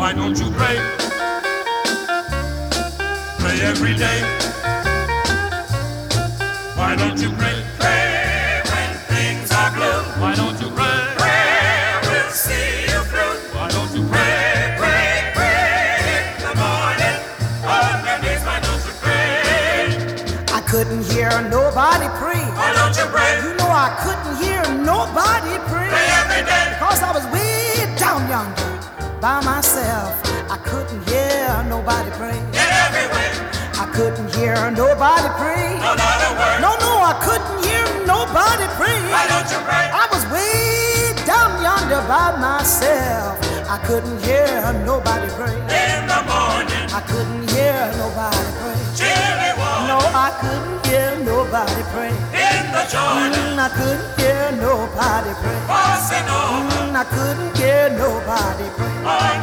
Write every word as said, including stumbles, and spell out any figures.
Why don't you pray? Pray every day. Why don't you pray? Pray when things are blue. Why don't you pray? Prayer will see you through. Why don't you pray? Pray, pray, pray in the morning. On your knees, why don't you pray? I couldn't hear nobody pray. Why don't you pray? You know I couldn't hear nobody pray. Pray every day. Because I was way down yonder by myself. I couldn't hear nobody pray. In every way. I couldn't hear nobody pray. No, not a word. No, no, I couldn't hear nobody pray. Why don't you pray? I was way down yonder by myself. I couldn't hear nobody pray. In the morning. I couldn't hear nobody pray. Chilly water. No, I couldn't hear nobody pray. In the Jordan. Mm, I couldn't hear nobody pray. Crossing over. Mm, I couldn't hear nobody pray. On